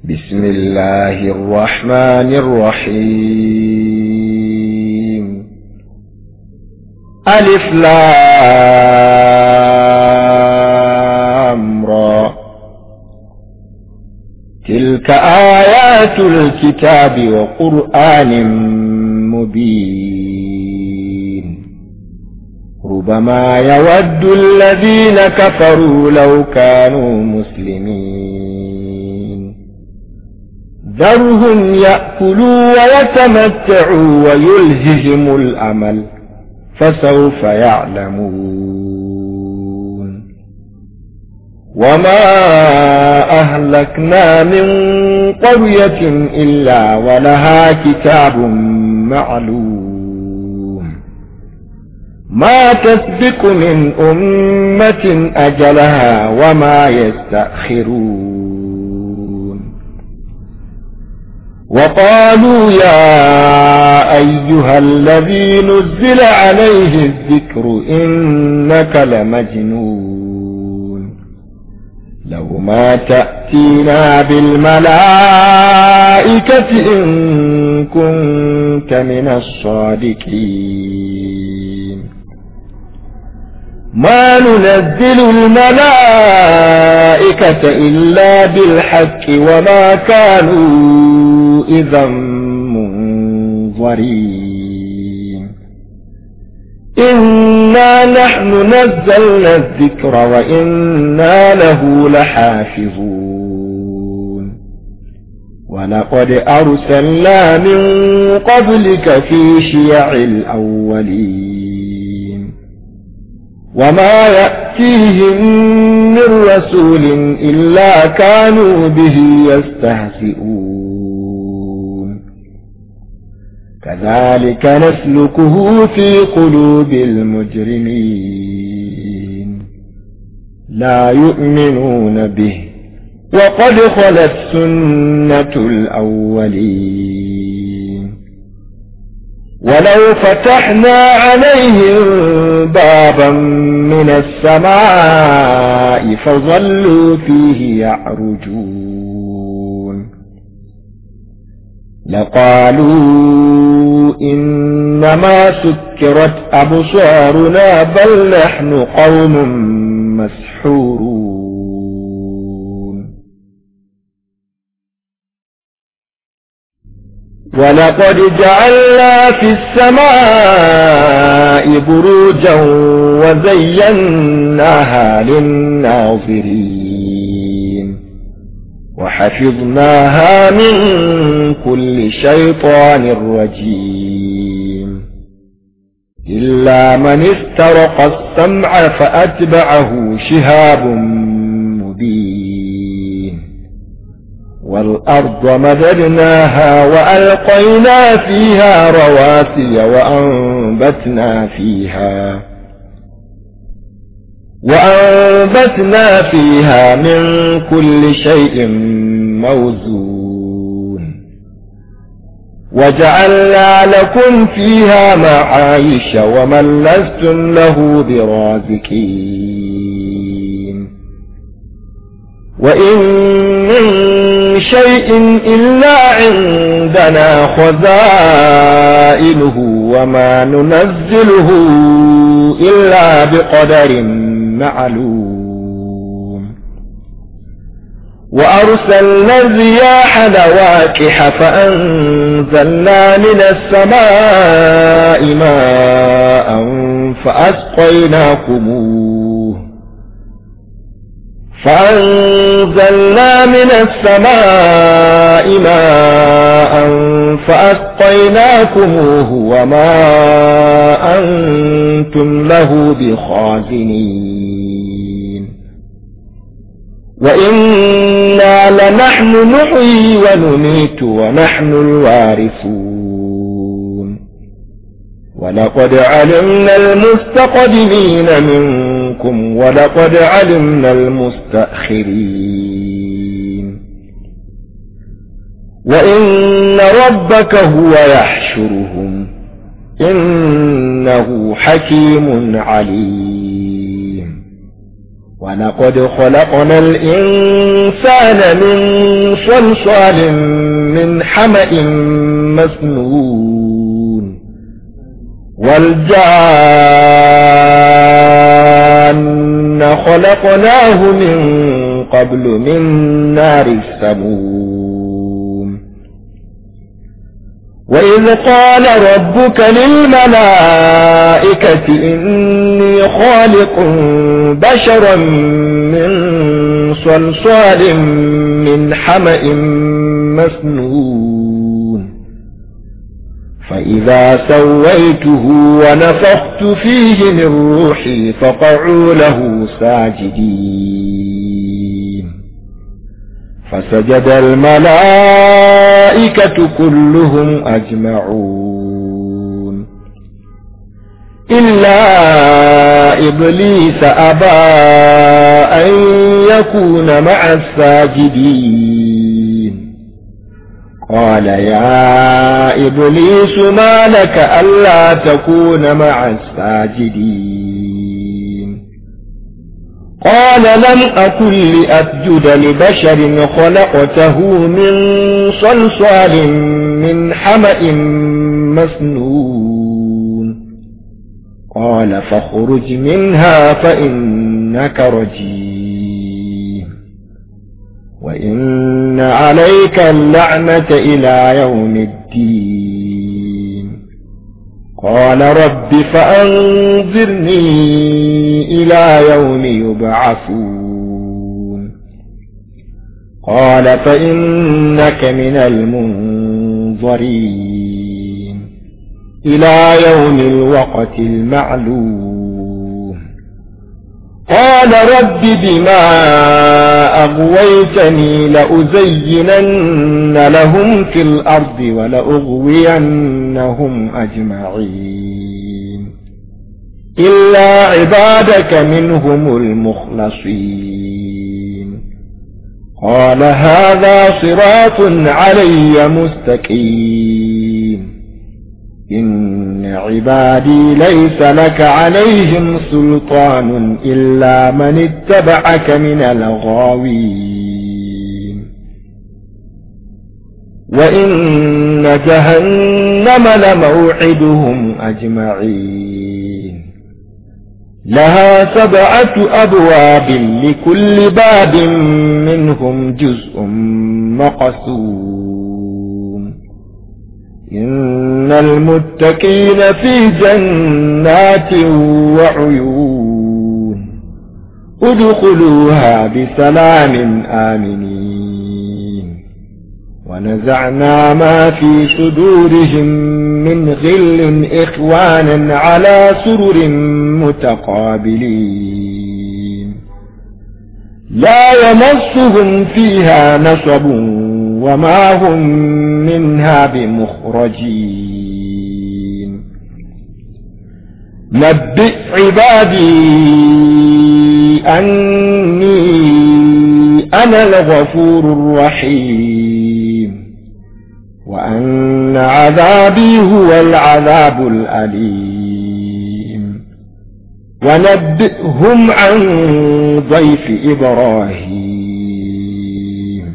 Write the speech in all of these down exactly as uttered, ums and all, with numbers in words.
بسم الله الرحمن الرحيم. ألف لام را. تلك آيات الكتاب وقرآن مبين. ربما يود الذين كفروا لو كانوا مسلمين. ذرهم يأكلوا ويتمتعوا ويلههم الأمل فسوف يعلمون. وما أهلكنا من قرية إلا ولها كتاب معلوم. ما تسبق من أمة أجلها وما يستأخرون. وقالوا يا أيها الذي نزل عليه الذكر إنك لمجنون. لو ما تأتينا بالملائكة إن كنت من الصادقين. ما ننزل الملائكة إلا بالحق وما كانوا إذا منظرين. إنا نحن نزلنا الذكر وإنا له لحافظون. ولقد أرسلنا من قبلك في شيع الأولين. وما يأتيهم من رسول إلا كانوا به يستهزئون. كذلك نسلكه في قلوب المجرمين. لا يؤمنون به وقد خلت سنة الأولين. ولو فتحنا عليهم بابا من السماء فظلوا فيه يعرجون لقالوا إنما سكرت أبصارنا بل نحن قوم مسحورون. ولقد جعلنا في السماء بروجا وزيناها للناظرين وحفظناها من كل شيطان رجيم. إلا من استرق السمع فأتبعه شهاب مبين. والأرض مددناها وألقينا فيها رواسي وأنبتنا فيها وأنبتنا فيها من كل شيء موزون. وجعلنا لكم فيها معايش ومن لستم له برازقين. وإن من شيء إلا عندنا خزائنه وما ننزله إلا بقدر معلوم. وأرسلنا الرياح لواقح فأنزلنا من السماء ماء فأسقيناكموه فأنزلنا من السماء ماء فأسقيناكموه وما أنتم له بخازنين. وإنا لنحن نحيي ونميت ونحن الوارثون. ولقد علمنا المستقدمين منكم ولقد علمنا المستأخرين. وإن ربك هو يحشرهم إنه حكيم عليم. ولقد خلقنا الإنسان من صلصال من حمأ مسنون والجان خلقناه من قبل من نار السموم وإذ قال ربك للملائكة إني خالق بشرا من صلصال من حمأ مسنون فإذا سويته ونفخت فيه من روحي فقعوا له ساجدين فسجد الملائكة كلهم أجمعون إلا إبليس أبى أن يكون مع الساجدين قال يا إبليس ما لك ألا تكون مع الساجدين قال لم أكن لأسجد لبشر خلقته من صلصال من حمأ مسنون قال فاخرج منها فإنك رجيم وإن عليك اللعنة إلى يوم الدين قال رب فأنظرني إلى يوم يبعثون قال فإنك من المنظرين إلى يوم الوقت المعلوم قال رب بما أغويتني لأزينن لهم في الأرض ولأغوينهم أجمعين إلا عبادك منهم المخلصين قال هذا صراط علي مستقيم إن عبادي ليس لك عليهم سلطان إلا من اتبعك من الغاوين وإن جهنم لموعدهم أجمعين لها سبعة أبواب لكل باب منهم جزء مقسوم إن المتقين في جنات وعيون ادخلوها بسلام آمنين ونزعنا ما في صدورهم من غل إخوانا على سرر متقابلين لا يمسهم فيها نصب وما هم منها بمخرجين نبئ عبادي أني أنا الغفور الرحيم وأن عذابي هو العذاب الأليم ونبئهم عن ضيف إبراهيم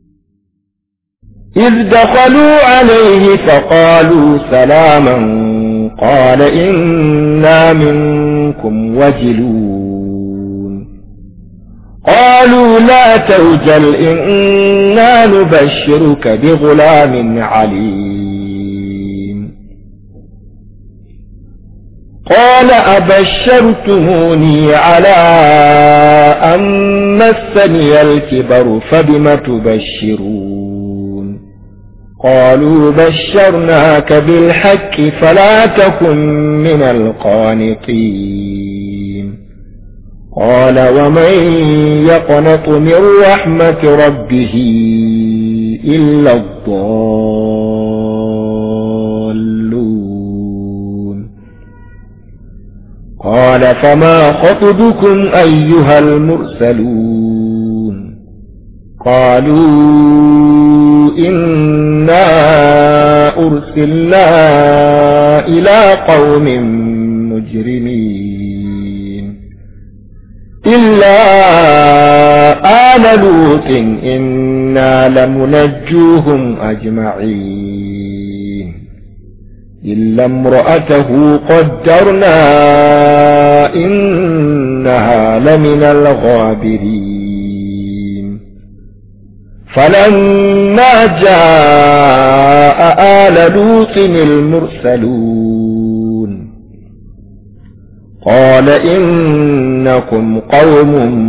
إذ دخلوا عليه فقالوا سلاما قال إنا منكم وجلون قالوا لا توجل إنا نبشرك بغلام عليم قال أبشرتموني على أن مسني الكبر فبم تبشرون قالوا بشرناك بالحق فلا تكن من القانطين قال ومن يقنط من رحمة ربه إلا الضالون قال فما خطبكم أيها المرسلون قالوا إنا أرسلنا إلى قوم مجرمين إلا آل لوط إنا لمنجوهم أجمعين إلا امرأته قدرنا إنها لمن الغابرين فلما جاء آل لوط المرسلون قال إنكم قوم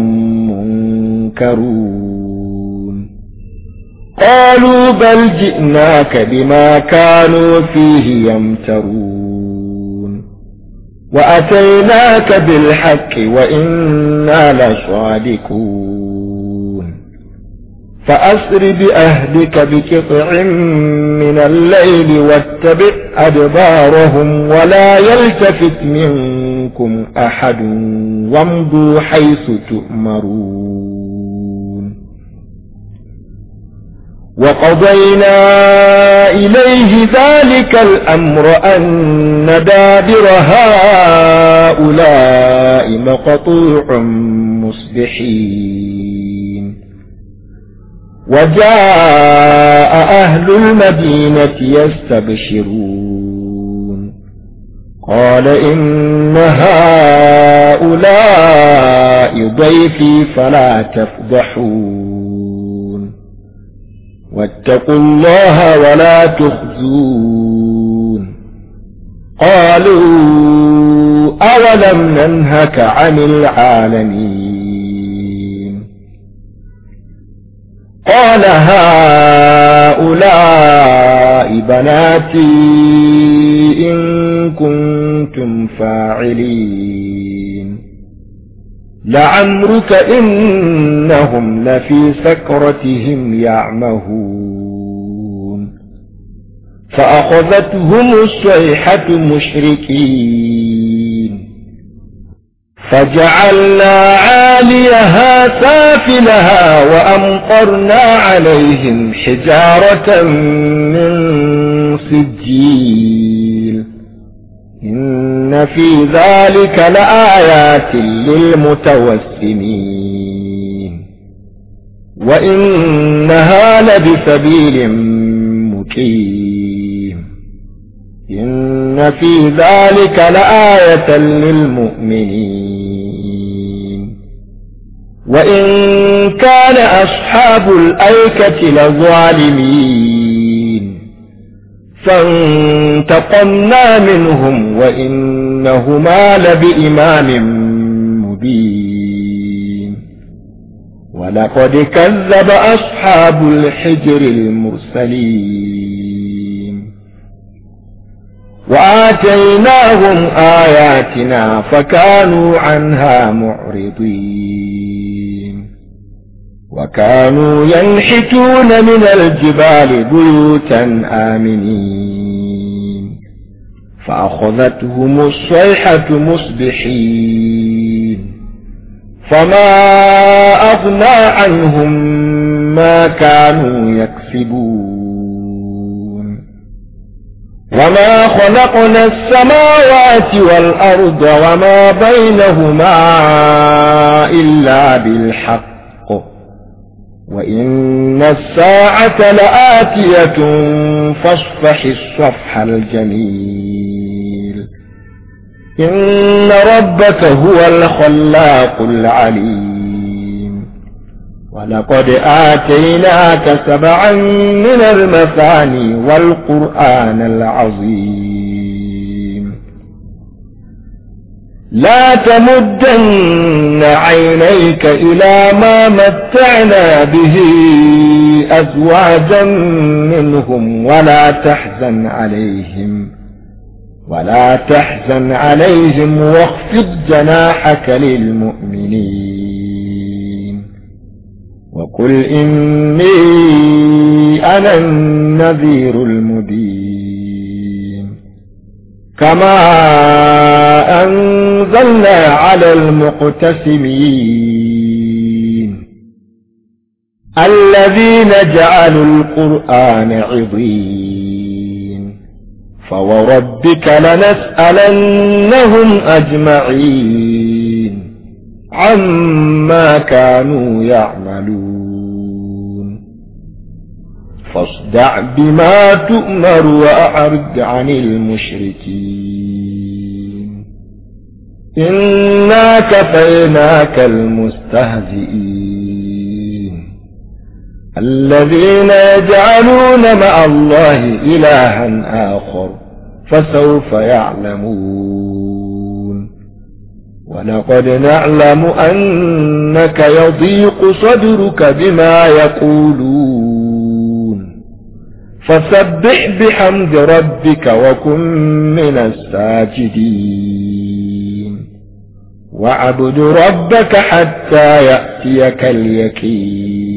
منكرون قالوا بل جئناك بما كانوا فيه يمترون وأتيناك بالحق وإنا لصادقون فأسر بأهلك بقطع من الليل واتبع أدبارهم ولا يلتفت منكم أحد وامضوا حيث تؤمرون وقضينا إليه ذلك الأمر أن دابر هؤلاء مقطوع مصبحين وجاء أهل المدينة يستبشرون قال إن هؤلاء ضيفي فلا تفضحون واتقوا الله ولا تخزون قالوا أولم ننهك عن العالمين قال هؤلاء بناتي إن كنتم فاعلين لعمرك إنهم لفي سكرتهم يعمهون فأخذتهم الصيحة مشركين فجعلنا عاليها سافلها وأمطرنا عليهم حجارة من سجيل إن في ذلك لآيات للمتوسمين وإنها لبسبيل مقيم إن في ذلك لآية للمؤمنين وإن كان أصحاب الأيكة لظالمين فانتقمنا منهم وإنهما لبإمام مبين ولقد كذب أصحاب الحجر المرسلين وآتيناهم آياتنا فكانوا عنها معرضين وكانوا ينحتون من الجبال بيوتا آمنين فأخذتهم الصيحة مصبحين فما أغنى عنهم ما كانوا يكسبون وما خلقنا السماوات والأرض وما بينهما إلا بالحق وإن الساعة لآتية فاصفح الصفح الجميل إن ربك هو الخلاق العليم ولقد آتيناك سبعا من المثاني والقرآن العظيم لا تمدن عينيك إلى ما متعنا به أزواجا منهم ولا تحزن عليهم ولا تحزن عليهم واخفض جناحك للمؤمنين وقل إني أنا النذير المبين كما أنزلنا على المقتسمين الذين جعلوا القرآن عضين فوربك لنسألنهم أجمعين عما كانوا يعملون فاصدع بما تؤمر وأعرض عن المشركين إنا كفيناك المستهزئين الذين يجعلون مع الله إلها آخر فسوف يعلمون ولقد نعلم أنك يضيق صدرك بما يقولون فسبح بحمد ربك وكن من الساجدين واعبد ربك حتى يأتيك اليقين